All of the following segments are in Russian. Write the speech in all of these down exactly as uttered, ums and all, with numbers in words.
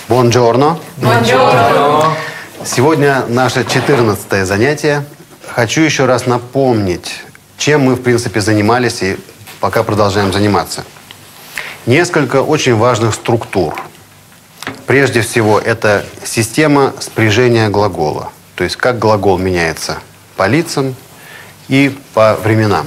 Buongiorno. Buongiorno. Сегодня наше четырнадцатое занятие. Хочу еще раз напомнить, чем мы, в принципе, занимались и пока продолжаем заниматься. Несколько очень важных структур. Прежде всего, это система спряжения глагола. То есть, как глагол меняется по лицам и по временам.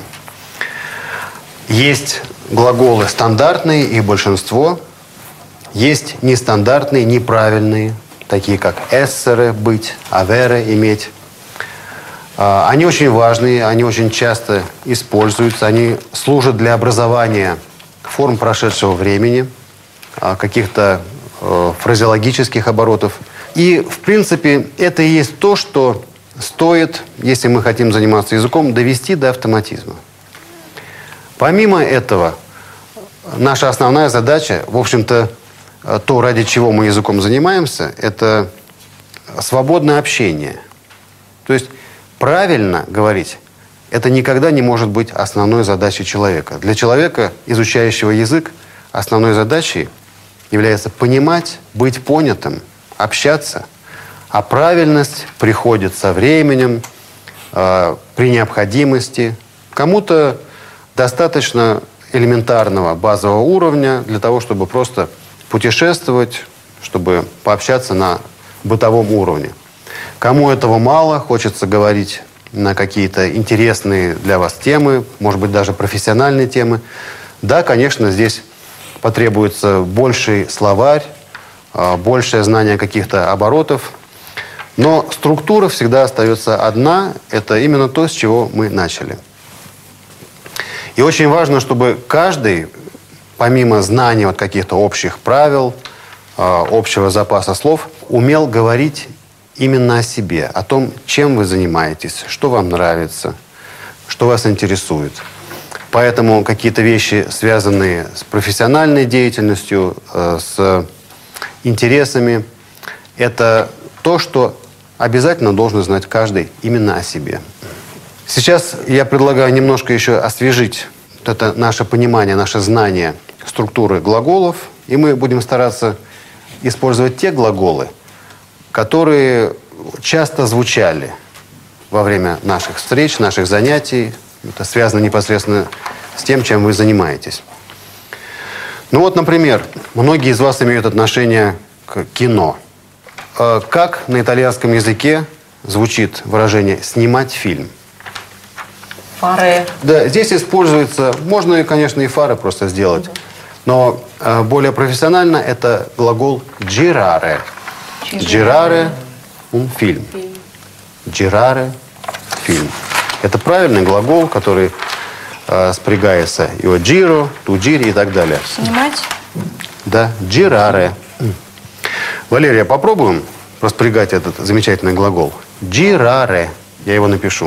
Есть глаголы стандартные, их большинство. Есть нестандартные, неправильные, такие как «эссере» – «быть», «авере» – «иметь». Они очень важные, они очень часто используются, они служат для образования форм прошедшего времени, каких-то фразеологических оборотов. И, в принципе, это и есть то, что стоит, если мы хотим заниматься языком, довести до автоматизма. Помимо этого, наша основная задача, в общем-то, то, ради чего мы языком занимаемся, это свободное общение. То есть правильно говорить, это никогда не может быть основной задачей человека. Для человека, изучающего язык, основной задачей является понимать, быть понятым, общаться. А правильность приходит со временем, э, при необходимости. Кому-то достаточно элементарного базового уровня для того, чтобы просто путешествовать, чтобы пообщаться на бытовом уровне. Кому этого мало, хочется говорить на какие-то интересные для вас темы, может быть, даже профессиональные темы. Да, конечно, здесь потребуется больший словарь, большее знание каких-то оборотов, но структура всегда остается одна. Это именно то, с чего мы начали. И очень важно, чтобы каждый, помимо знания вот каких-то общих правил, общего запаса слов, умел говорить именно о себе, о том, чем вы занимаетесь, что вам нравится, что вас интересует. Поэтому какие-то вещи, связанные с профессиональной деятельностью, с интересами, это то, что обязательно должен знать каждый именно о себе. Сейчас я предлагаю немножко еще освежить вот это наше понимание, наше знание структуры глаголов, и мы будем стараться использовать те глаголы, которые часто звучали во время наших встреч, наших занятий. Это связано непосредственно с тем, чем вы занимаетесь. Ну вот, например, многие из вас имеют отношение к кино. Как на итальянском языке звучит выражение «снимать фильм»? Фаре. Да, здесь используется, можно, конечно, и фары просто сделать, но э, более профессионально это глагол «girare». «Girare» – un film. «Girare» – фильм. Это правильный глагол, который э, спрягается и от «giro», «tu giri» и так далее. Снимать? Да, «girare». Валерия, попробуем распрягать этот замечательный глагол. «Girare». Я его напишу.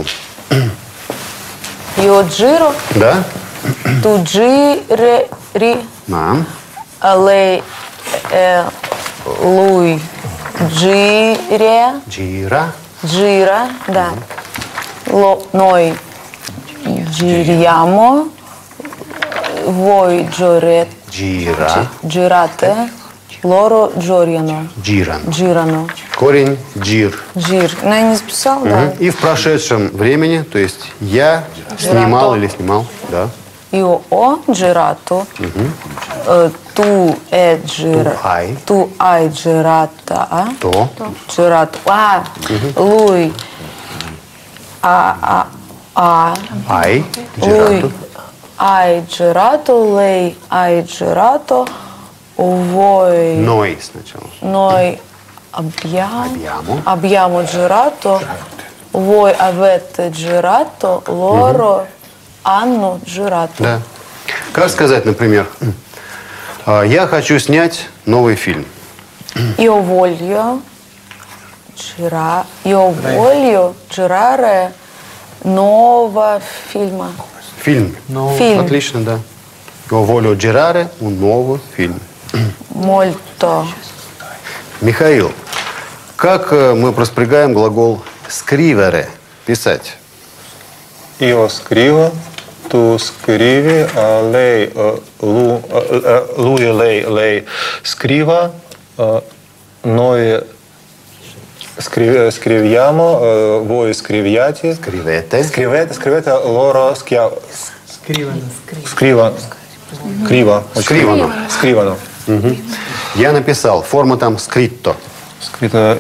Io giro. Да? Tu giri. Да. Lei, eh, lui gira. Gira. Gira, да. Lo, noi giriamo. Voi girate. Gira. Girate. Loro girano. Girano. Girano. Корень «джир». Жир. Ну, я не записал, Угу. да. И в прошедшем времени, то есть я Girato. снимал или снимал, да. Io ho girato. Eh, tu hai girato. Tu hai. Tu hai girata. То. Girato. Ah, lui ha, ha, ha. Ай. Lui Girato. hai girato. Lei hai girato. Voi. Ной сначала. Noi abbiamo. Abbiamo. Abbiamo girato. Voi avete girato. Loro hanno girato. Да. Как сказать, например, я хочу снять новый фильм. Io voglio girare. Io voglio girare nuovo film. Фильм. Фильм. Отлично, да. Io voglio girare un nuovo film. Molto. Михаил, как э, мы проспрягаем глагол «scrivere» – писать? Io scrivo, tu scrivi, а lei, э, лу- э, э, lui, lei, lei scriva, э, noi scrive, scriviamo, eh, voi scriviate, Scrivete. scrivete, scrivete loro schia, Scrivano. scriva, scriva, Scrivano. scrivano. Мгм. Я написал. Форма там scritto. Scritto,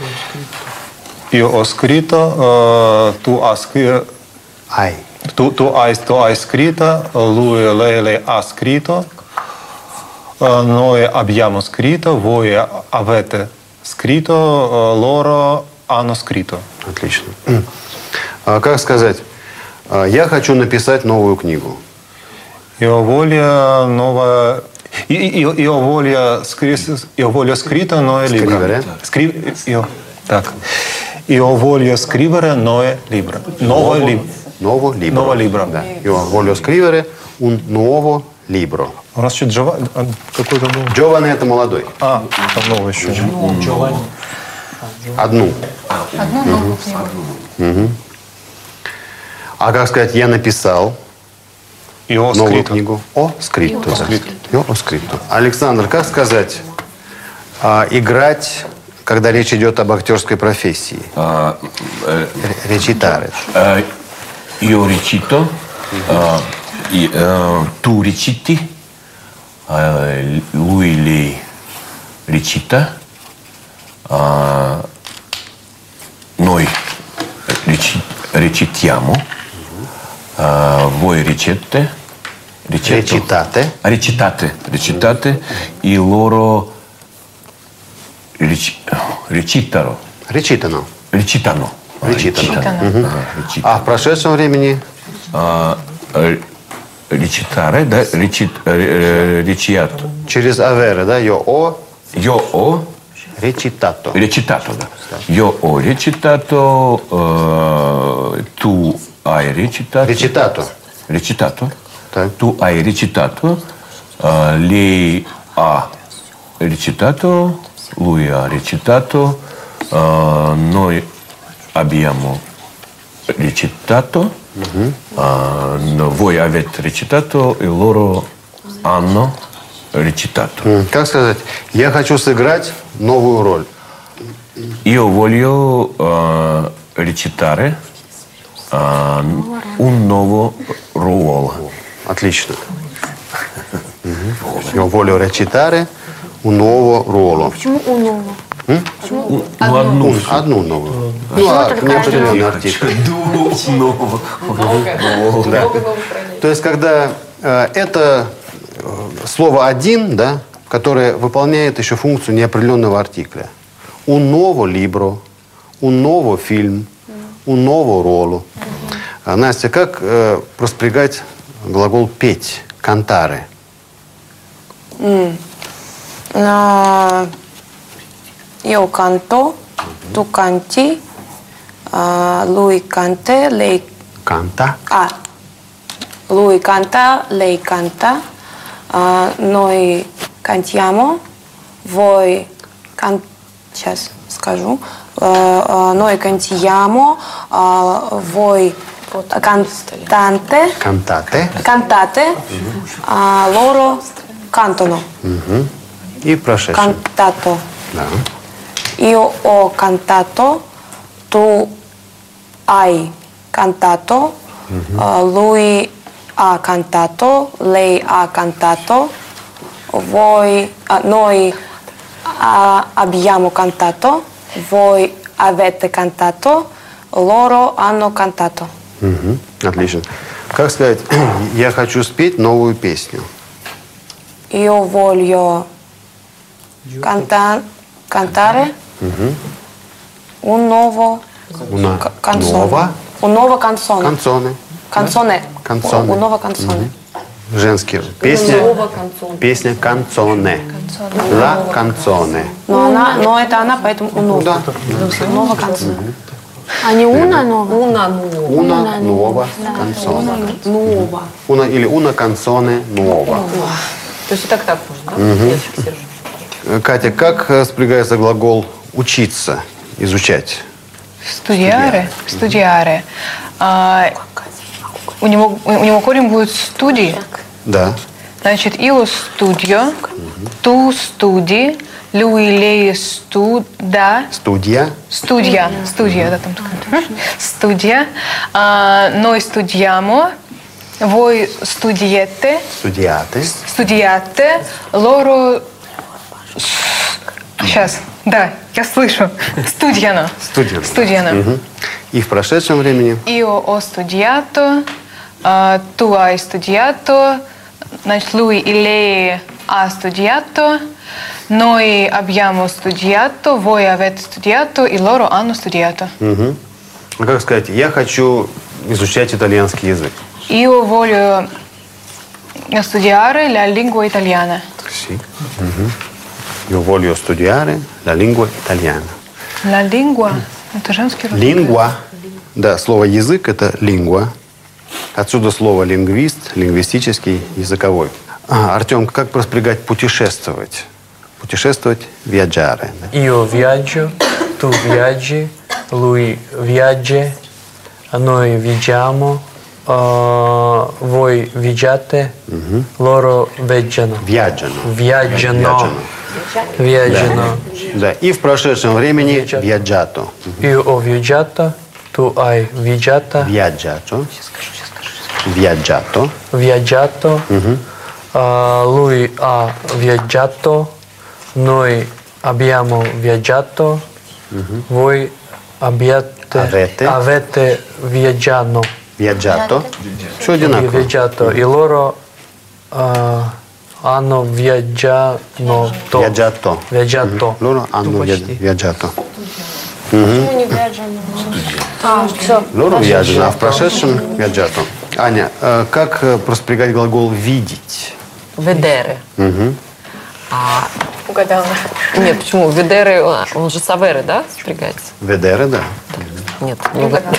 io ho scritto, eh, tu, hai scri- Ай. tu, tu, hai, tu hai scritto, lui, lei, lei ha scritto, eh, noi abbiamo scritto, voi avete scritto, eh, loro hanno scritto. Отлично. А как сказать? А, Я хочу написать новую книгу. Io voglio nuova... Io, io, voglio, scri- io voglio scritto nuove libro. Scrivere? Scri- io, так. Io voglio scrivere nuove libro. Nuovo libro. Ново libro. Nuovo libro. Да. Io voglio scrivere un nuovo libro. У нас что, Джова... а, какой-то был? Giovane это молодой. А, там новый еще. Giovanni. Одну. Одну новую книгу. А как сказать, я написал Io ho новую scritto. книгу? О, скрипто. О, скрипто. Io ho scritto. Александр, как сказать, а, играть, когда речь идет об актерской профессии? Ah, eh, Речитаре. eh, io recito, eh, i- eh, tu reciti, eh, lui lei recita, eh, noi reci- recitiamo, eh, voi recite, recito- Recitate. recitate, recitate e loro reci- recitano. Recitano. Recitano. Recitano. Ага, recitano. А в прошедшем времени А, э, recitare, да, recit, э, recitato. через avere, да? Io ho Io ho recitato. recitato, да. Io ho recitato, э, tu hai recitato. Recitato. Recitato. Так. Tu hai recitato, э, lei ha recitato, lui ha recitato, э, noi abbiamo recitato, а, но voi avete recitato e loro hanno recitato. М, Как сказать, я хочу сыграть новую роль. Io voglio ah, recitare ah, un nuovo ruolo. Отлично. Мгм. Io voglio recitare un nuovo ruolo. Почему у нового? Ну, одну. Un- Одну новую. Ну, а неопределенный артикль. Нового. Да. То есть, когда э, это э, слово «один», да, которое выполняет еще функцию неопределенного артикля. Un nuovo libro, un nuovo film, un nuovo ruolo. А, Настя, как э, распрягать глагол «петь», «кантаре»? На... Io canto, tu canti, а, lui cante, lei... «Канта». А, lui canta, lei canta, а, noi cantiamo, voi... Кан... Сейчас скажу. А, а, noi cantiamo, а, voi cantate, «Кантате». cantate, а, loro cantano. Мгм. И в прошедшем. Cantato. Да. Io ho cantato, tu hai cantato, uh, lui ha cantato, lei ha cantato, voi, uh, noi uh, abbiamo cantato, voi avete cantato, loro hanno cantato. Мгм. Отлично. Как сказать, я хочу спеть новую песню? Io voglio canta- cantare un nuovo Una ca- canzone. nuova Un nuovo canzone. canzone. Canzone. Canzone. Un nuovo canzone. Женский. Песня. Песня «Канцоне». «Ла канцоне». Но она, но это она, поэтому un nuovo. Да. Un nuovo canzone. А не уна новая? Una nuova. «Una nuova canzone». Nuova. Una, или «Una canzone nuova». То есть и так так можно, да? Я фиксирую. Катя, как э, спрягается глагол «учиться», «изучать»? Студиаре. Студиаре. А, у, него, у него корень будет студии. Да. Значит, io studio, tu studi, lui, lei studa. Студия. Студия, студия, да, там такая. Студия. А, noi studiamo, voi studiate, Студиаты. studiate, loro... Сейчас, да, я слышу. Studiano. Студиано. Studiano. Мгм. И в прошедшем времени. Io ho studiato, а, tu hai studiato, значит, lui и lei ha studiato, noi abbiamo studiato, voi avete studiato и loro hanno studiato. Мгм. Ну, как сказать, я хочу изучать итальянский язык. Io voglio studiare la lingua italiana. Sì. Мгм. Io voglio studiare la lingua italiana. La lingua – это женский род. Лингва. Да, слово язык – это лингва. Отсюда слово лингвист, лингвистический, языковой. А, Артем, как проспрягать путешествовать? Путешествовать – viaggiare. да? Io viaggio, tu viaggi, lui viaggia, noi viaggiamo, uh, voi viaggiate, loro viaggiano. Viaggiano. Viaggiano. Viaggiano. Да, и в прошедшем времени viaggiato. Io ho viaggiato, tu hai viaggiato, Viaggiato. Viaggiato. viaggiato, uh, lui ha viaggiato, noi abbiamo viaggiato, voi abbiate, Avete. avete viaggiato, Viaggiato. Все одинаково. viaggiato e loro uh, hanno viaggiato. Viaggiato. Viaggiato. Loro hanno via- почти. viaggiato. Почему не viaggiano? А, все. Loro viaggiano, а в прошедшем viaggiato. Аня, э, как э, проспрягать глагол «видеть»? Ведеры. А, Угадала. нет, почему? Ведеры, он он же саверы, да, спрягается? Vedere, да. Нет, не угадала.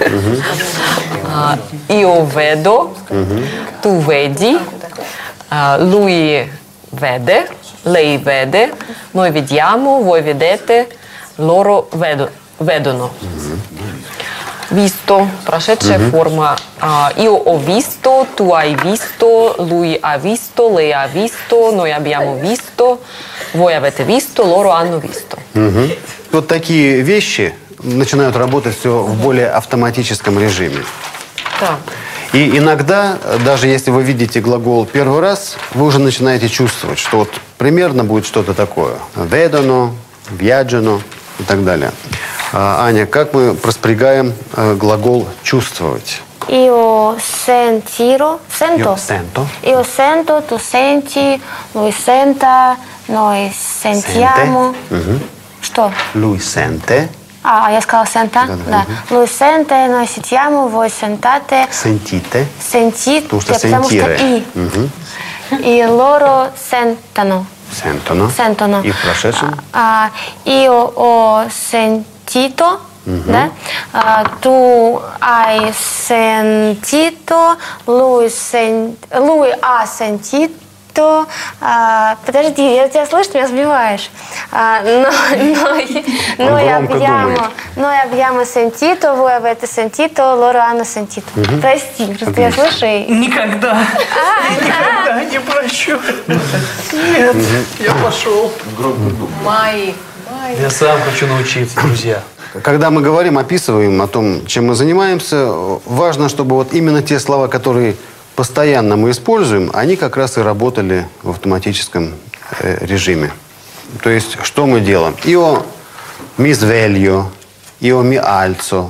А, Io vedo, tu vedi, а, lui vede, lei vede, noi vediamo, voi vedete, loro vedo- vedono. Visto, прошедшая форма. А, Io ho visto, tu hai visto, lui ha visto, lei ha visto, noi abbiamo visto, voi avete visto, loro hanno visto. Мгм. Вот такие вещи начинают работать все в более автоматическом режиме. Да. И иногда, даже если вы видите глагол первый раз, вы уже начинаете чувствовать, что вот примерно будет что-то такое. Vedono, viaggiano и так далее. А, Аня, как мы проспрягаем э, глагол «чувствовать»? Io sentiro, sento. Io sento. Io sento, tu senti, lui senta, noi sentiamo. Что? Lui sente, А, я сказала senta? Да-да. Да. Lui sente, noi sentiamo, voi sentate. sentite. Sentite, Потому что потому что sentire. и. Мгм. И loro sentano. Sentono. Sentono. И в прошедшем? А, io ho sentito, да? А, tu hai sentito, lui, sen... lui ha sentito. А, подожди, я тебя слышу, ты меня сбиваешь. А, но, noi, noi, громко abbiamo, думает. noi abbiamo sentito, voi avete sentito, loro hanno sentito. Прости, просто я слышу и... Никогда. Никогда не прощу. Нет, я пошел. Май. Я сам хочу научиться, друзья. Когда мы говорим, описываем о том, чем мы занимаемся, важно, чтобы вот именно те слова, которые постоянно мы используем, они как раз и работали в автоматическом э, режиме. То есть, что мы делаем? Io mi sveglio, io mi alzo,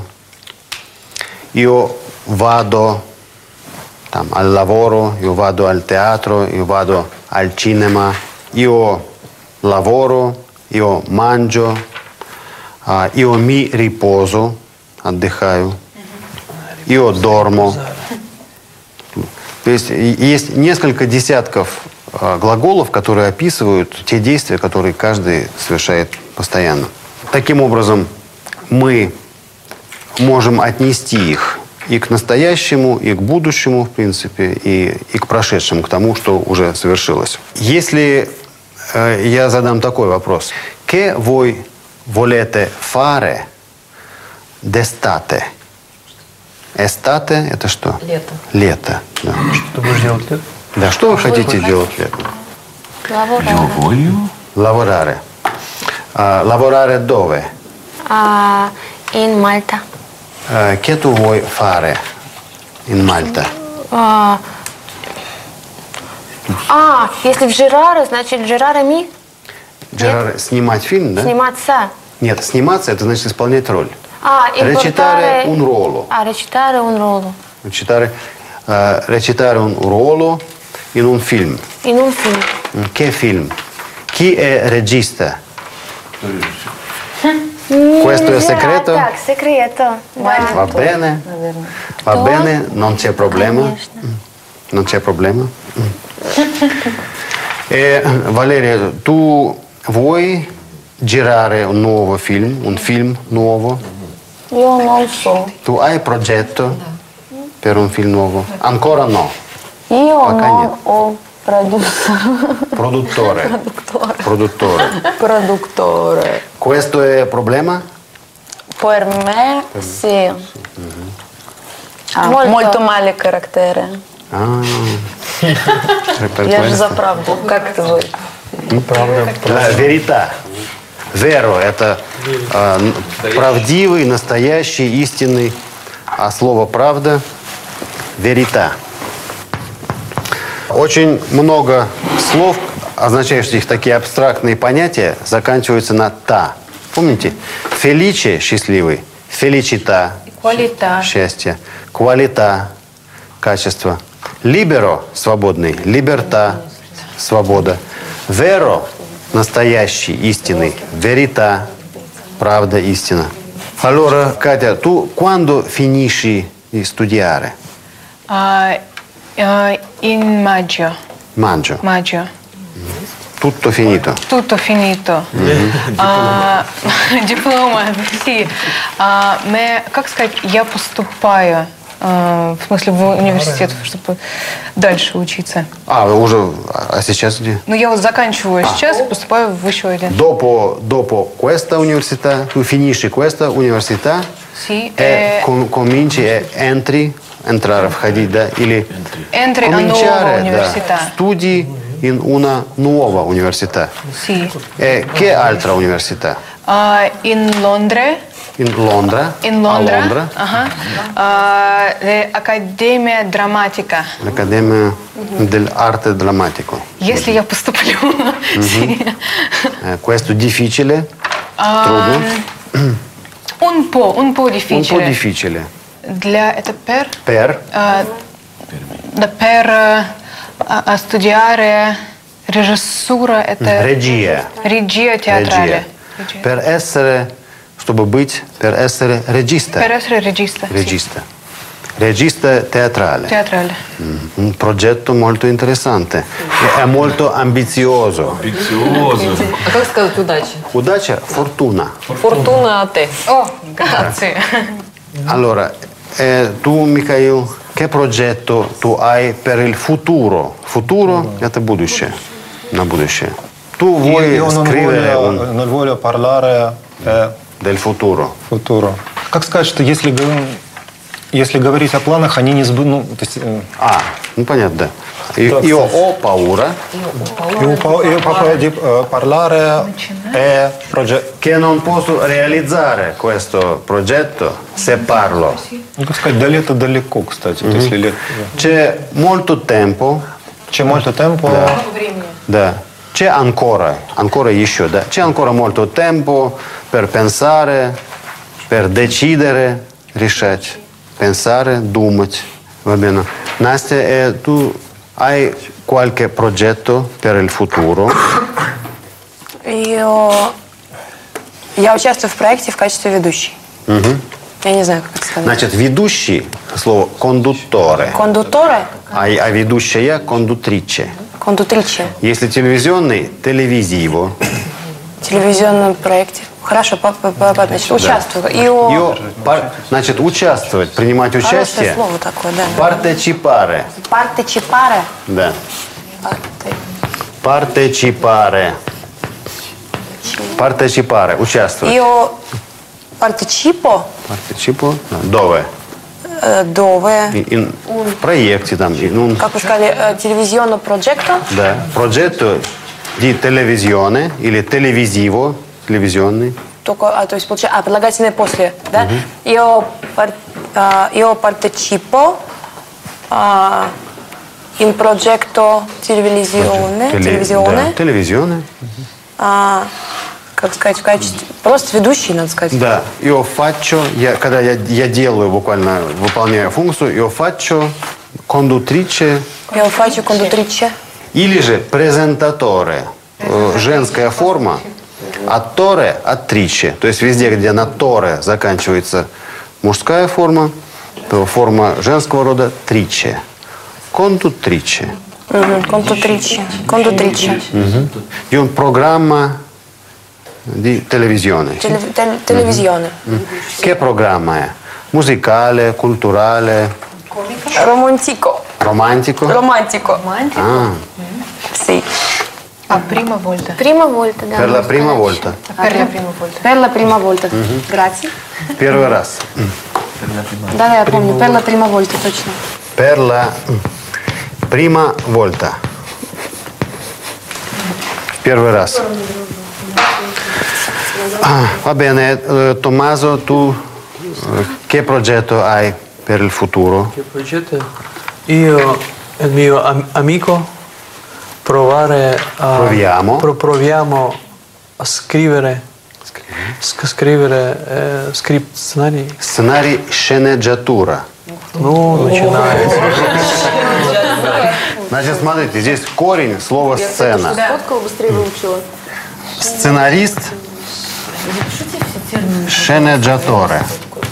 io vado там, al lavoro, io vado al teatro, io vado al cinema, io lavoro, io mangio, а, io mi riposo, отдыхаю, io dormo. То есть и- есть несколько десятков а, глаголов, которые описывают те действия, которые каждый совершает постоянно. Таким образом, мы можем отнести их и к настоящему, и к будущему, в принципе, и, и к прошедшему, к тому, что уже совершилось. Если э, я задам такой вопрос. Che voi volete fare d'estate? Estate – это что? Лето. Лето, да. Что ты будешь делать, Лет? Да, что вы хотите делать летом? Io voglio Lavorare. А, lavorare dove? А, in Malta. А, che tu vuoi fare in Malta? А, а, если в Жераре, значит Жераре ми? Gerare, снимать фильм, да? Сниматься. Нет, сниматься, это значит исполнять роль. А, Recitare importare- un ruolo. А, recitare un ruolo. Recitare, eh, recitare un ruolo in un film. In un film. Che film? Chi è regista? Questo è segreto? Так, секрето. Да. Va bene? Va bene? Non c'è problema? Mm. Non c'è problema? Mm. E, Valeria, tu vuoi girare un nuovo film? Un film nuovo? Io non so. Tu hai progetto per un film nuovo? Ancora no. Io Пока non нет. ho producer. Produttore. Produttore. Produttore. Questo è problema? Per me sì. Ah, Molto. molto male carattere. Ah, per Я же questo. за правду. Как это вы? La verità. Веро – это э, н- правдивый, настоящий, истинный. А слово «правда» – верита. Очень много слов, означающих такие абстрактные понятия, заканчиваются на «та». Помните? Феличе – счастливый, феличита Qualità. – счастье, квалита – качество, либеро – свободный, либерта – свобода, веро – настоящий, истинный, верита – правда, истина. Allora, Катя, tu quando finisci di studiare? А, а, in maggio. Maggio. Maggio. Tutto finito. Tutto finito. А, диплома, sì. А, me- как сказать, я поступаю, а, в смысле, в университет, чтобы дальше учиться. А, вы уже... А сейчас где? Ну, я вот заканчиваю сейчас и поступаю в еще один. Dopo, dopo questa università, tu finisci questa università Sì, e eh, com- cominci e entri, entrare, входить, да? Или Entri a nuova cominciare, università. да, studi in una nuova università. Sì. E che altra università? А, in Londra. In Londra? In Londra. A Londra? Ага. А, le Accademia Drammatica. L'Accademia dell'Arte Drammatico. Если я поступлю. Sì. Eh, questo difficile, А, trudno, Un po', un po' un po' difficile. difficile. Для это per Per а, да, per а, а, studiare режиссура это regia. regia teatrale. Regia. Per essere, чтобы быть, per essere regista. Per essere regista. sì. Regista. Regista teatrale. Teatrale. Mm, un progetto molto interessante. È molto ambizioso. Ambizioso. А как сказать удачи? Удача, fortuna. Фортуна те. О, grazie. Allora, eh, tu, Mikhail, che progetto tu hai per il futuro? Futuro – это будущее. На будущее. Tu vuoi Io non scrivere voglio, un, non voglio parlare eh, del futuro? futuro. Как сказать, что если, го- если говорить о планах, они не сбы... Ну, то есть, э, Ah, ну понятно, да. Io, io ho paura io po- io proprio di eh, parlare è progetto. che non posso realizzare questo progetto se parlo. Ну, как сказать, да лето далеко, кстати. То есть, если лет... C'è molto tempo. C'è molto tempo. Да. C'è ancora, ancora еще, да. C'è ancora molto tempo per pensare, per decidere, решать. Pensare, думать. Va bene. Настя, eh, tu hai qualche progetto per il futuro? Io... Я участвую в проекте в качестве ведущей. Я не знаю, как это сказать. Значит, ведущий, слово кондуттore, Кондуторе? а, а ведущая кондутриче. Кондутриче. Если телевизионный, телевизиво. В телевизионном проекте. Хорошо, по- по- по- значит, участвую. Io... Io, пар- значит, участвовать, принимать Хорошее участие. слово такое, да. Partecipare. Партечипаре. Да. Парте- Partecipare. Partecipare, участвовать. Io partecipo Partecipo? No, Dove? Э, Dove. In, in, в проекте там. In un, Как вы сказали, э, телевизионно проекто? да. Progetto di televisione или televisivo, телевизионный. Только, а, то есть, получается, а, прилагательное после, да? Io, par, а, io partecipo а, in progetto televisione. Теле- телевизионное. Да, телевизионный. А, как сказать, в качестве... Просто ведущий, надо сказать. Да. Io faccio, я, когда я, я делаю, буквально выполняю функцию, io faccio conduttrice Io faccio conduttrice. или же presentatore. Э, Женская форма. Attorre, attrice. То есть везде, где на торе заканчивается мужская форма, то форма женского рода trice. Conduttrice. Угу. Conduttrice. Conduttrice. Di un programma di televisione. Телев- тел- Телевизионный. Che programma è? Musicale, culturale, Романтико. romantico? Романтико. Ah, Sì. А prima volta. Prima volta, да. per la можно prima сказать. volta. Per la prima volta. Per la prima volta. Grazie. Первый раз. Да, да, я помню. Per la prima volta, точно. Per la prima volta. Первый раз. Ah, va bene, eh, Tommaso, tu eh, che progetto hai per il futuro? Che progetto? Io e il mio am- amico provare a... Proviamo. pro- proviamo a scrivere... sc- scrivere eh, script сценарий. Сценарий sceneggiatura. Ну, начинается. Значит, смотрите, здесь корень слова «сцена». Сценарист sceneggiatore.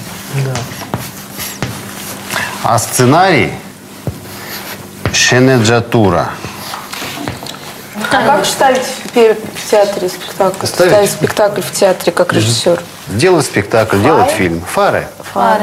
А сценарий sceneggiatura. А как ставить в театре спектакль? Ставить? Ставить спектакль в театре как режиссер? Делать спектакль, делать фильм. Фаре. Фаре.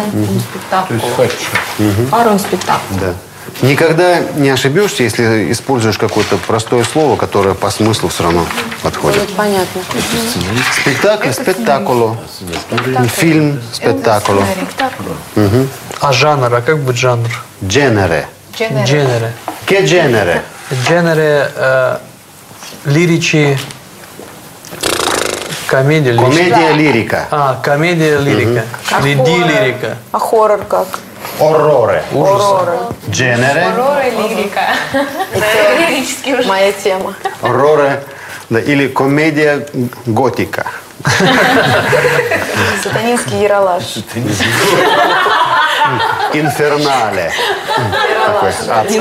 Fare un spettacolo. Да. Никогда не ошибешься, если используешь какое-то простое слово, которое по смыслу все равно подходит. Будет понятно. Спектакль, спектакуло. Фильм, спектакуло. А жанр? А как будет жанр? Genere. Genere. Che genere? Genere э, лиричи... Комедия, лирика. Комедия лирика. А, комедия лирика. Или ди лирика. А хоррор как? Орроре. Genere. Моя тема. Орроре. Да, или комедия готика. Сатанинский яролаж. Инфернале. Такой адский.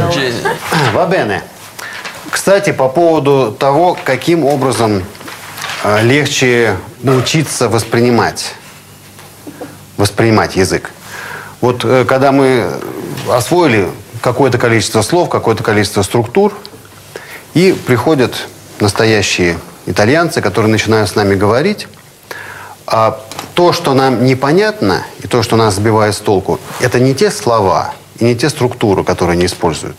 Va bene. Кстати, по поводу того, каким образом э, легче научиться воспринимать, воспринимать язык. Вот э, когда мы освоили какое-то количество слов, какое-то количество структур, и приходят настоящие итальянцы, которые начинают с нами говорить, а то, что нам непонятно, и то, что нас сбивает с толку, это не те слова и не те структуры, которые они используют,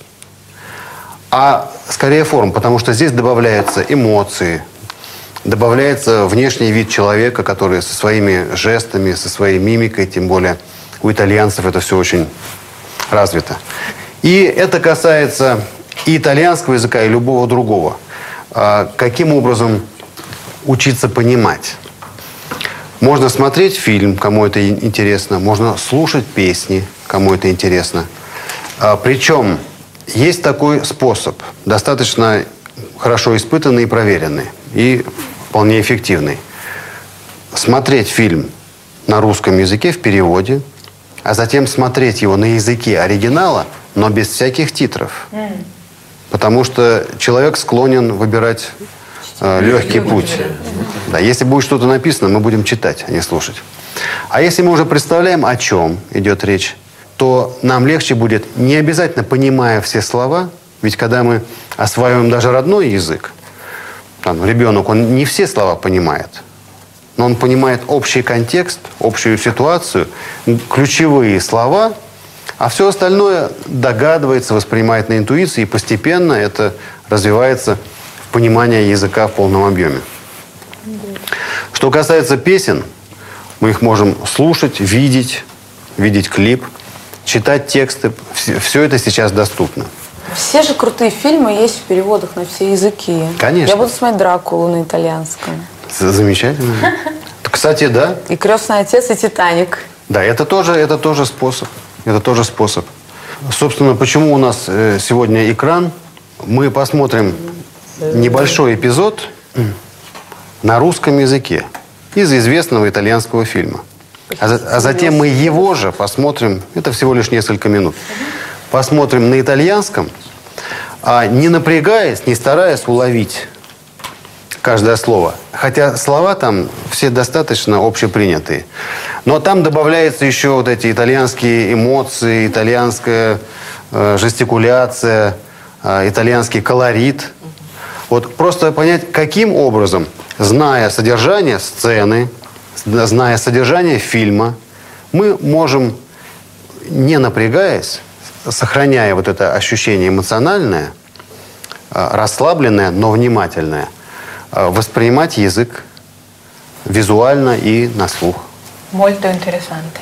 а скорее форм, потому что здесь добавляются эмоции, добавляется внешний вид человека, который со своими жестами, со своей мимикой, тем более у итальянцев это все очень развито. И это касается и итальянского языка, и любого другого. А каким образом учиться понимать? Можно смотреть фильм, кому это интересно, можно слушать песни, кому это интересно. А, причем есть такой способ, достаточно хорошо испытанный и проверенный, и вполне эффективный. Смотреть фильм на русском языке в переводе, а затем смотреть его на языке оригинала, но без всяких титров. Потому что человек склонен выбирать э, легкий путь. Да, если будет что-то написано, мы будем читать, а не слушать. А если мы уже представляем, о чем идет речь, то нам легче будет, не обязательно понимая все слова, ведь когда мы осваиваем даже родной язык, там, ребенок, он не все слова понимает, но он понимает общий контекст, общую ситуацию, ключевые слова, а все остальное догадывается, воспринимает на интуиции, и постепенно это развивается в понимании языка в полном объеме. Что касается песен, мы их можем слушать, видеть, видеть клип. читать тексты. Все это сейчас доступно. Все же крутые фильмы есть в переводах на все языки. Конечно. Я буду смотреть «Дракулу» на итальянском. Замечательно. Кстати, да. И «Крестный отец», и «Титаник». Да, это тоже, это тоже способ. Это тоже способ. Собственно, почему у нас сегодня экран? Мы посмотрим небольшой эпизод на русском языке из известного итальянского фильма. А, а затем мы его же посмотрим, это всего лишь несколько минут, посмотрим на итальянском, а не напрягаясь, не стараясь уловить каждое слово. Хотя слова там все достаточно общепринятые. Но там добавляются еще вот эти итальянские эмоции, итальянская э, жестикуляция, э, итальянский колорит. Вот просто понять, каким образом, зная содержание сцены, зная содержание фильма, мы можем, не напрягаясь, сохраняя вот это ощущение эмоциональное, расслабленное, но внимательное, воспринимать язык визуально и на слух. Molto interessante.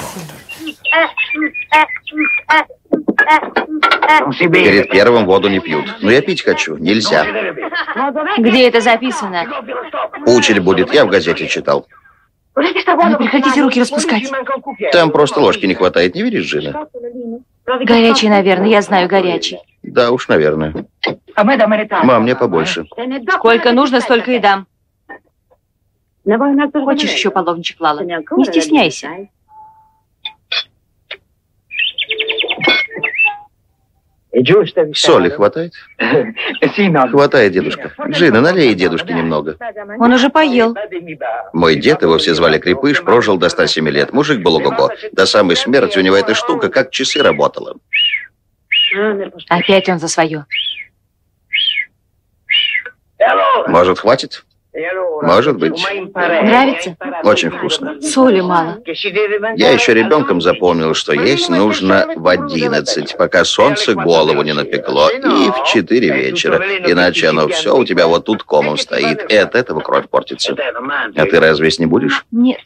Перед первым воду не пьют. Но я пить хочу. Нельзя. Где это записано? Учитель будет. Я в газете читал. Не прекратите руки распускать. Там просто ложки не хватает. Не видишь, Джина? Горячий, наверное. Я знаю, горячий. Да уж, наверное. Мам, мне побольше. Сколько нужно, столько и дам. Хочешь еще половничек, Лала? Не стесняйся. Соли хватает? Хватает, дедушка. Джина, налей дедушке немного. Он уже поел. Мой дед, его все звали Крепыш, прожил до ста семи лет. Мужик был ого-го. До самой смерти у него эта штука как часы работала. Опять он за свое. Может, хватит? Может быть. Нравится? Очень вкусно. Соли мало. Я еще ребенком запомнил, что есть нужно в одиннадцать, пока солнце голову не напекло, и в четыре вечера. Иначе оно все у тебя вот тут комом стоит, и от этого кровь портится. А ты разве есть не будешь? Нет.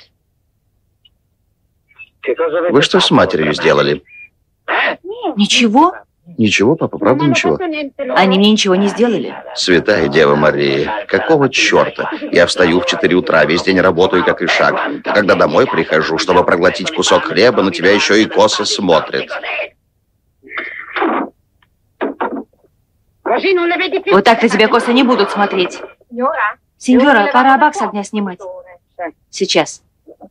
Вы что с матерью сделали? Ничего? Ничего, папа, правда ничего? Они мне ничего не сделали. Святая Дева Мария, какого черта? Я встаю в четыре утра, весь день работаю, как ишак. А когда домой прихожу, чтобы проглотить кусок хлеба, на тебя еще и косо смотрят. Вот так на тебя косо не будут смотреть. Сеньора, пора бак с огня снимать. Сейчас.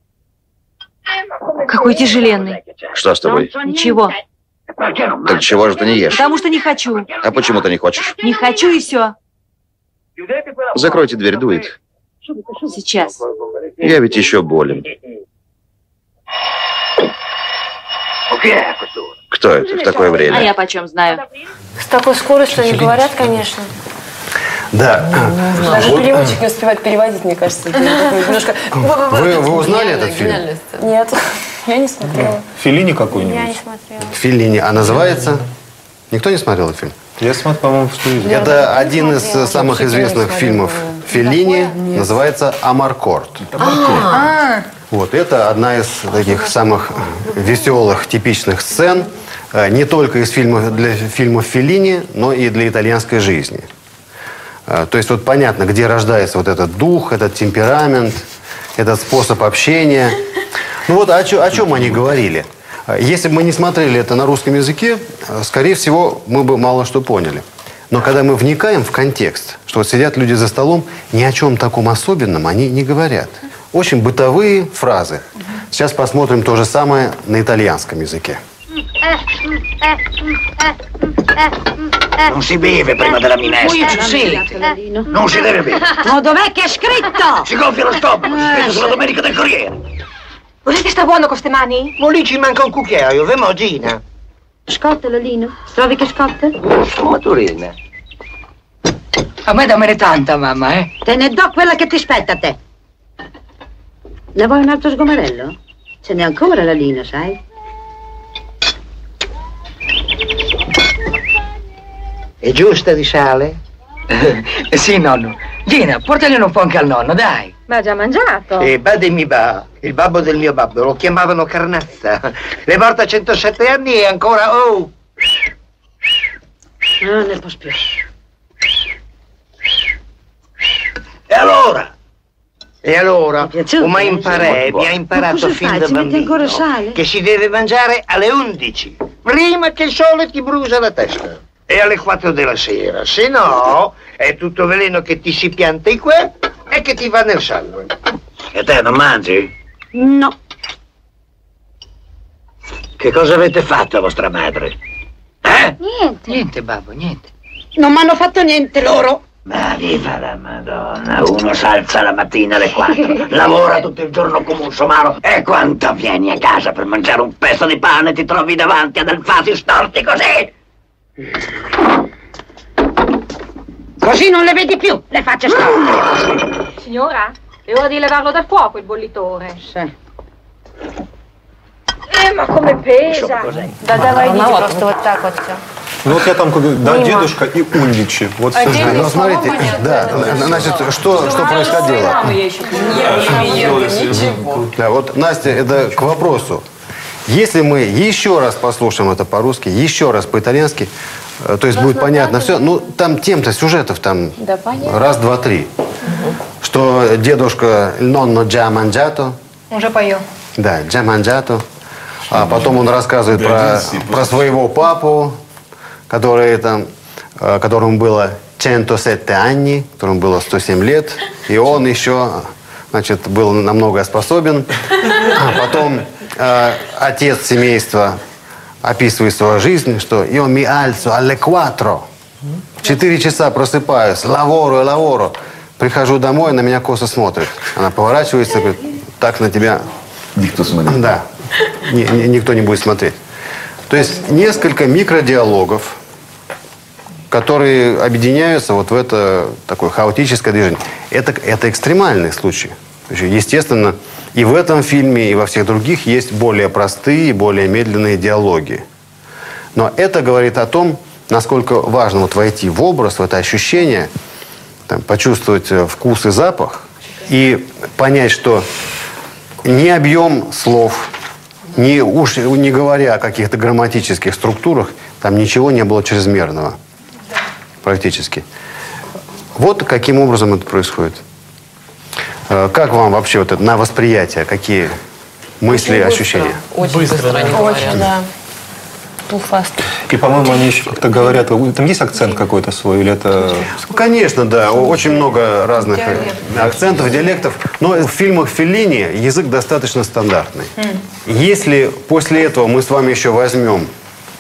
Какой тяжеленный. Что с тобой? Ничего. Так чего же ты не ешь? Потому что не хочу. А почему ты не хочешь? Не хочу и все. Закройте дверь, дует. Сейчас. Я ведь еще болен. Кто это в такое время? А я почем знаю? С такой скоростью они говорят, конечно. Да. Даже переводчик не успевает переводить, мне кажется. Немножко... Вы, вы узнали этот фильм? Нет, я не смотрела. Феллини какой-нибудь? Я не смотрела. Феллини. А называется? Никто не смотрел этот фильм? Я смотрел, по-моему, в телевизоре. Это один из самых известных фильмов Феллини. Называется «Амаркорд». Вот, это одна из таких самых веселых, типичных сцен. Не только из фильмов, для фильмов Феллини, но и для итальянской жизни. То есть вот понятно, где рождается вот этот дух, этот темперамент, этот способ общения. Ну вот о, чё, о чем они говорили. Если бы мы не смотрели это на русском языке, скорее всего, мы бы мало что поняли. Но когда мы вникаем в контекст, что вот сидят люди за столом, ни о чем таком особенном они не говорят. Очень бытовые фразы. Сейчас посмотрим то же самое на итальянском языке. Non si beve prima della minestra. Sì. Non si deve bere. Ma dov'è che è scritto? Si gonfia lo stomaco, si spende sulla domenica del Corriere. Volete sta buono con ste mani? Ma lì ci manca un cucchiaio, vemogina. Scotta, Lolino? Trovi che scotta? Sfumaturina. A me dammene tanta, mamma, eh? Te ne do quella che ti spetta a te. Ne vuoi un altro sgomarello? Ce n'è ancora, Lolino, sai? È giusta di sale? Eh, sì, nonno. Gina, portagliene un po' anche al nonno, dai. Ma ha già mangiato. E bada mi va, il babbo del mio babbo lo chiamavano Carnazza. Le morta a centosette anni e ancora, oh! Non ne posso più. E allora? E allora? piaciuto? Ma imparè, mi ha imparato fin fai? da Ci metti ancora bambino sale? che si deve mangiare alle undici, prima che il sole ti brucia la testa. E alle quattro della sera, se no è tutto veleno che ti si pianta in qua e che ti va nel sangue. E te non mangi? No. Che cosa avete fatto a vostra madre? Eh? Niente. Niente, babbo, niente. Non mi hanno fatto niente loro. Ma viva la Madonna, uno s'alza la mattina alle quattro, lavora tutto il giorno come un somaro e quando vieni a casa per mangiare un pezzo di pane ti trovi davanti ad alfasi storti così? Così non le vedi più, le facce storte. Signora, è ora di levarlo dal fuoco il bollitore. Sì. Eh, ma come pesa! Да, давай, идите просто вот так вот все. Ну вот я там, как, да, дедушка и Ундичи. Вот все же. Ну, смотрите, да, значит, что, что происходило? Да, вот, Настя, это к вопросу. Если мы еще раз послушаем это по-русски, еще раз по-итальянски, то есть будет понятно все. Ну, там тем-то сюжетов там Да, понятно. раз, два, три. Что дедушка «nonno già mangiato», Уже поел. да, «già mangiato», а потом он рассказывает про, про своего папу, который там, э, которому было centosette anni, которому было сто семь лет, и он еще, значит, был намного способен. А потом э, отец семейства описывает свою жизнь, что «io mi alzo alle quattro», четыре часа просыпаюсь, «lavoro e lavoro», прихожу домой, на меня косо смотрит. Она поворачивается и говорит: «Так на тебя...» Никто смотрит. Да, ни, ни- никто не будет смотреть. То есть несколько микродиалогов, которые объединяются вот в это такое хаотическое движение. Это, это экстремальный случай. То есть, естественно, и в этом фильме, и во всех других есть более простые, более медленные диалоги. Но это говорит о том, насколько важно вот войти в образ, в это ощущение, там, почувствовать э, вкус и запах, и понять, что ни объем слов, ни, уж не говоря о каких-то грамматических структурах, там ничего не было чрезмерного. Практически. Вот каким образом это происходит. Э, Как вам вообще вот это, на восприятие, какие мысли, ощущения? Очень быстро, они говорят. Очень, да. Too fast. И, по-моему, они еще как-то говорят, там есть акцент какой-то свой, или это... Ну, конечно, да. О- Очень много разных э, акцентов, диалектов. Но в фильмах Феллини язык достаточно стандартный. Если после этого мы с вами еще возьмем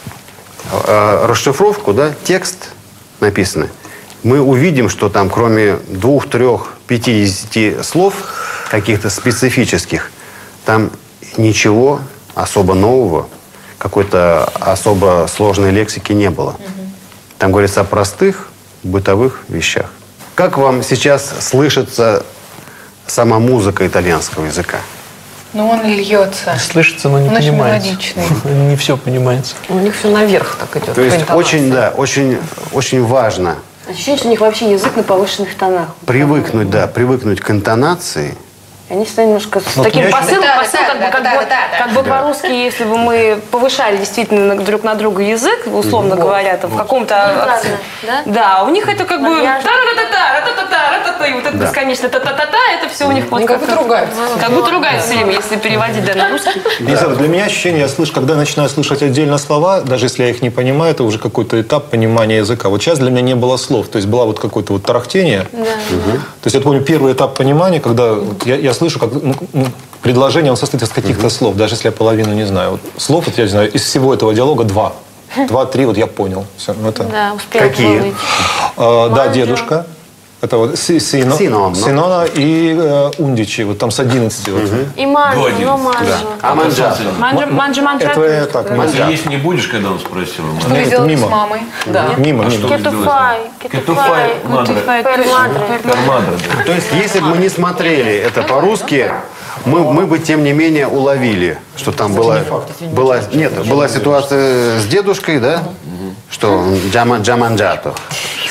э, расшифровку, да, текст написанный, мы увидим, что там кроме двух, трех, пятидесяти слов каких-то специфических, там ничего особо нового, какой-то особо сложной лексики не было. Там говорится о простых бытовых вещах. Как вам сейчас слышится сама музыка итальянского языка? Но он льется. Слышится, но не Он очень понимается. мелодичный. Не все понимается. У них все наверх так идет. То есть по интонации. очень, да, очень, очень важно Ощущение, что у них вообще язык на повышенных тонах. привыкнуть, да, привыкнуть к интонации. И они всегда немножко с Вот таким я посылом, Да, да, посыл, да, как, бы, да, как, да, бы, да, да. как бы по-русски, если бы мы повышали действительно на- друг на друга язык, условно говоря, там, в каком-то акценте. да? Да, у них это как бы Вальяжно. та-та-та-та, ра-та-та-та, ра-та-та, и вот это бесконечно та-та-та-та, это все у них вот Они как будто ругаются. Как будто ругаются все время, если переводить да, на русский. Не знаю, для меня ощущение, я слышу, когда я начинаю слышать отдельно слова, даже если я их не понимаю, это уже какой-то этап понимания языка. Вот сейчас для меня не было слов, то есть было вот какое-то вот тарахтение. То есть я помню первый этап понимания, когда вот я, я слышу, как ну, ну, предложение, он состоит из каких-то слов, даже если я половину не знаю. Вот слов, вот я не знаю, из всего этого диалога два. Два-три, вот я понял. Все, ну, это... Да, успел Какие? выловить. А, да, дедушка. Это вот Си- Сино, Сино, ну. Синона и э, Ундичи, вот там с одиннадцати. Вот. И манжу, До но манжу. А манджато? Манджа, манджа, манджа. Это я так, А ты манджа. есть не будешь, когда он спросил? Что вы это сделали мимо. с мамой? Да. Мимо, А мимо. что вы сделали? Кетуфай, Кетуфай, мадре. пер мадре. Кармадре, да. То есть, если бы мы не смотрели это по-русски, мы, мы бы, тем не менее, уловили, что там была, была, нет, была ситуация с дедушкой, да, что джама, джаманджато.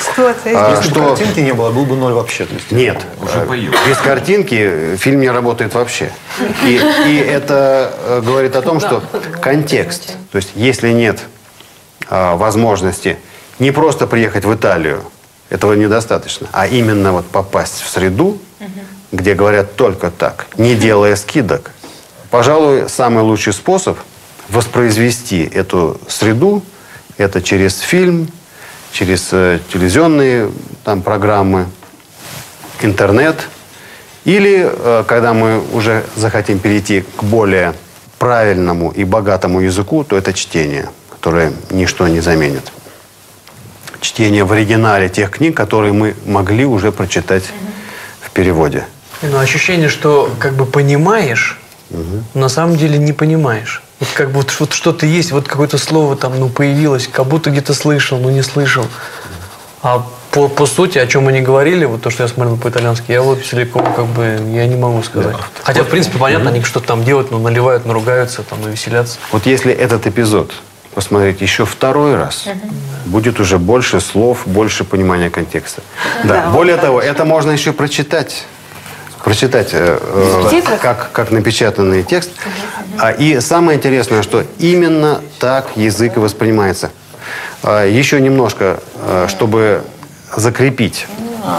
А, Если бы что... картинки не было, был бы ноль вообще. То есть, Нет, Уже поел. без картинки фильм не работает вообще. И, и это э, говорит о том, что контекст, то есть если нет э, возможности не просто приехать в Италию, этого недостаточно, а именно вот попасть в среду, где говорят только так, не делая скидок, пожалуй, самый лучший способ воспроизвести эту среду, это через фильм, через э, телевизионные там, программы, интернет. Или, э, когда мы уже захотим перейти к более правильному и богатому языку, то это чтение, которое ничто не заменит. Чтение в оригинале тех книг, которые мы могли уже прочитать в переводе. Но ощущение, что как бы понимаешь, Угу. на самом деле не понимаешь. Вот как бы вот, вот что-то есть, вот какое-то слово там, ну, появилось, как будто где-то слышал, но не слышал. А по, по сути, о чем они говорили, вот то, что я смотрел по-итальянски, я вот целиком как бы, я не могу сказать. Да. Хотя, в принципе, понятно, они что-то там делают, ну, наливают, наругаются, там, ну, веселятся. Вот если этот эпизод посмотреть еще второй раз, угу. будет уже больше слов, больше понимания контекста. Да. Да. Более того, это можно еще прочитать. Прочитать, э, как, как напечатанный текст. А, и самое интересное, что именно так язык и воспринимается. А, еще немножко, а, чтобы закрепить.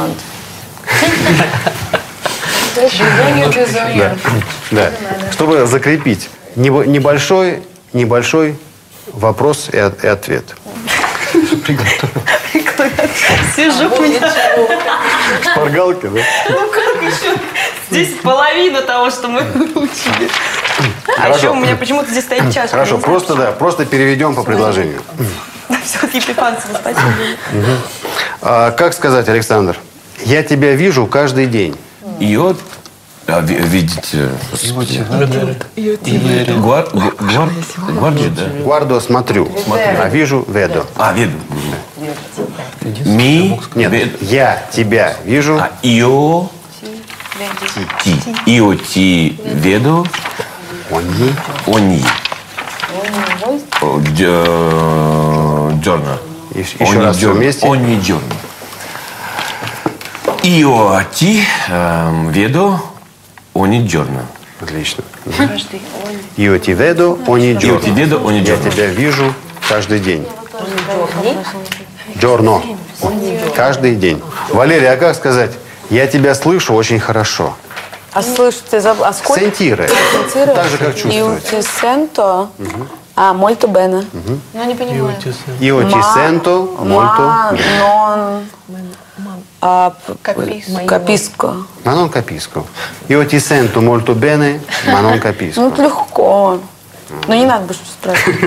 Да. Да. Чтобы закрепить небольшой, небольшой вопрос и, от, и ответ. Сижу, меня... Шпаргалки, да? Ну как еще? Здесь половина того, что мы учили. А Хорошо. еще у меня почему-то здесь стоит чашка. Хорошо, просто, да, просто переведем по предложению. Все-таки Епифанцева, спасибо. Угу. А, как сказать, Александр? Я тебя вижу каждый день. И вот, а, видите, гвардию, да? Гвардо смотрю, а вижу ведо. А, веду. Ми, нет, я тебя вижу. А, ио, ти. Ио ти ведо. Они. Они. Джорно. Еще раз все вместе. Они джорно. Ио ти ведо. Они джорно. Отлично. Ио ти ведо. Они джорно. Ио ти ведо. Они джорно. Я тебя вижу каждый день. Джорно. Каждый день. Валерия, а как сказать? Я тебя слышу очень хорошо. А слышите, а сколько? Сентире. Так же, как чувствуете. Io ti sento ah, molto bene. Ну, не понимаю. Io ti sento molto bene. Non ah, capisco. Ma non capisco. Io ti sento molto bene, ma non capisco. Ну, легко. Ну, не надо больше спрашивать.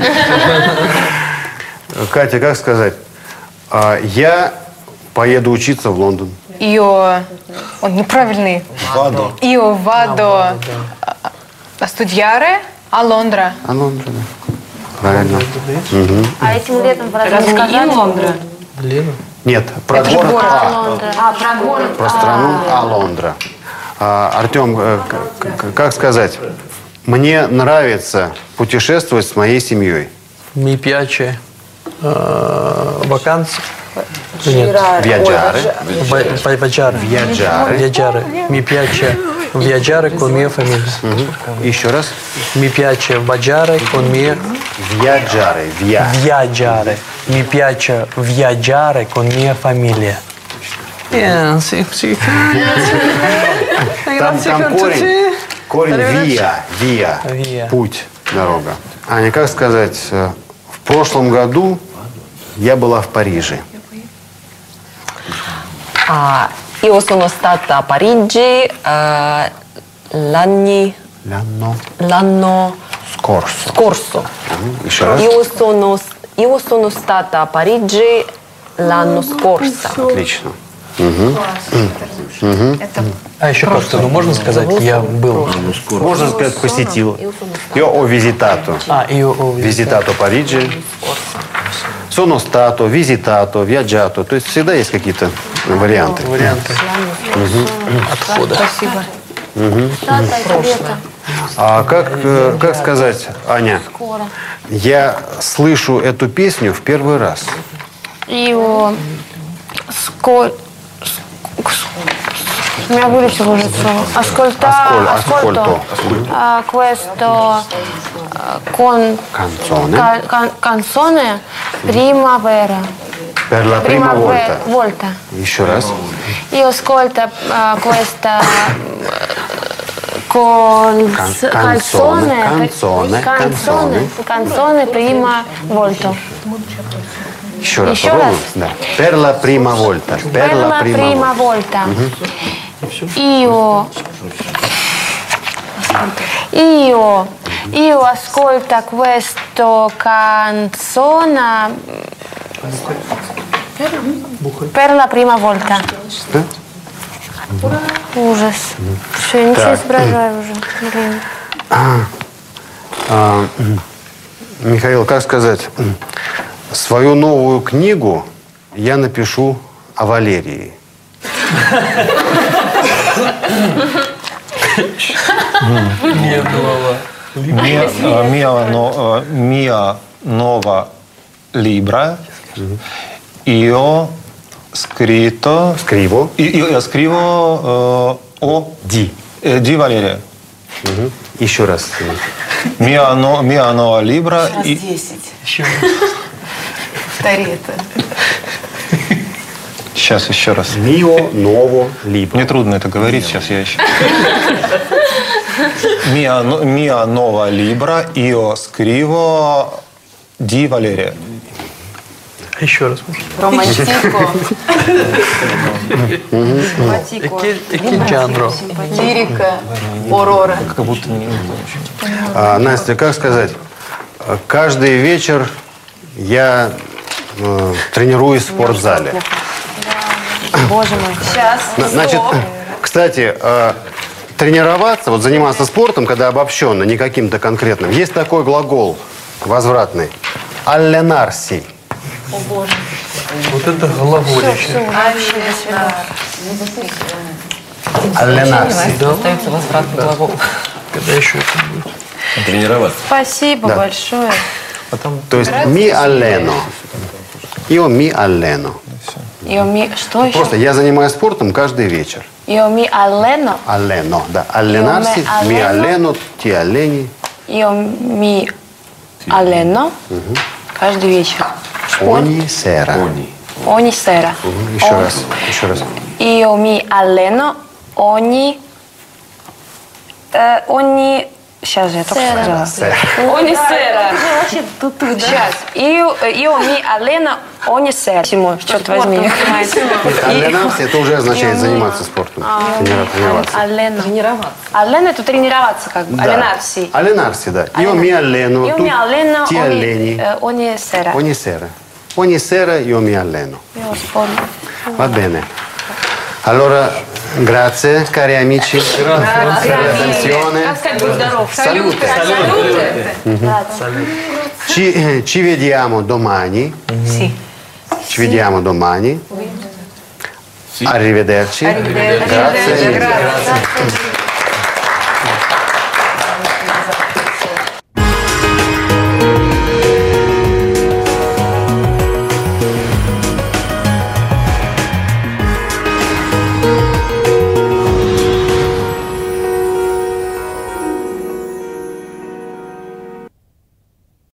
Катя, как сказать? Я поеду учиться в Лондон. Io, он неправильный. Вадо. Io vado a studiare a Londra. А Лондра, да. Правильно. Угу. А этим летом Рассказать Лондра? Лена? Нет, про Это город город. А. А, про город. Про страну А Лондра. А, Артем, э, как сказать? Мне нравится путешествовать с моей семьей. Mi piace uh, vacanze. Нет. Viaggiare. Viaggiare. Viaggiare. Viaggiare. Mi piace viaggiare con mia famiglia. Угу. Еще раз. Mi piace viaggiare con mia... Viaggiare. Via. Viaggiare. Mi piace viaggiare con mia famiglia. Yeah, sì, sì. Там, там корень, корень виа, виа, Via. путь, дорога. Аня, как сказать, в прошлом году я была в Париже. Ah, io sono stata a Parigi eh, l'anni, L'anno l'anno scorso. scorso. Еще раз. Io sono, io sono stata a Parigi l'anno scorso. Отлично. Угу. Угу. А еще просто, ну можно сказать, я был. Можно сказать, посетил. Io ho visitato. А, io ho Visitato Parigi. Sono stato, visitato, viaggiato. То есть всегда есть какие-то варианты. Варианты. Отхода. Спасибо. Угу. Прошлое. А как, э, как сказать, Аня? Скоро. Я слышу эту песню в первый раз. Io Ascol... Mi ha vulito questo слово. Ascolta, Ascol- ascolto ascolto. uh, questo uh, con, Canzone. ca- can- canzone Primavera. Per la prima Primavera- volta. volta. Еще раз. Io ascolto uh, questa con Can- s- canzone, calzone, canzone, canzone, canzone prima volta. Еще раз Еще попробуем? раз. Да. Per la prima volta. Per, Per la la prima, prima volta. volta. Io, io, io ascolto questa canzone per la prima volta. Да? Ужас. Все, я ничего не Так. соображаю уже. Блин. А, Михаил, как сказать? Свою новую книгу я напишу о Валерии. Не было. Mia, eh, mia, no- eh, mia nuova libra, io scritto, Scrivo. io, io scrivo eh, o Ди. eh, di Valeria. Мгм. Еще раз. Mia, no- mia nuova libra, i- Еще Повтори это. сейчас еще раз. Мио ново либо. Мне трудно это говорить, сейчас я еще. Mia, no- mia nuova libra, io scrivo di Valeria. Еще раз. Романтико. Эки жанро. Лирика, Орора. Как будто не А, Настя, как сказать? Каждый вечер я э, тренируюсь в спортзале. Боже мой. Сейчас. На- Значит, кстати, э, тренироваться, вот заниматься спортом, когда обобщенно, не каким-то конкретным, есть такой глагол возвратный. Алленарси. Вот это глаголище. Алленарси. Остается возвратный глагол. Когда еще это будет? Тренироваться. Спасибо Да. большое. То есть ми аллено. Io ми alleno. Io mi... Что еще? Просто я занимаюсь спортом каждый вечер. Io mi alleno. Alleno, да. Allenarsi, Io me mi alleno. alleno, ti alleni. Io mi alleno каждый вечер. Спорт. Ogni sera. Ogni sera. Мгм. Еще О- раз, еще раз. Io mi alleno ogni... э, ogni... Сейчас я только Sera. сказала. Ogni sera. Сейчас. Io, io mi alleno ogni sera. Тимур, черт возьми. Allenarsi это уже означает заниматься спортом. Тренира- Тренироваться. Alleno. Тренироваться. Alleno это тренироваться как бы. Да. Allenarsi. Allenarsi, да. Io mi alleno, Io tu mi alleno ti ogni, alleni. eh, ogni sera. Ogni sera. Ogni sera io mi alleno. Io sporto. Va bene. Allora, grazie cari amici per l'attenzione. Salute. Ci, eh, ci vediamo domani. Sì. Ci vediamo domani. Arrivederci. Arrivederci. Grazie. Grazie.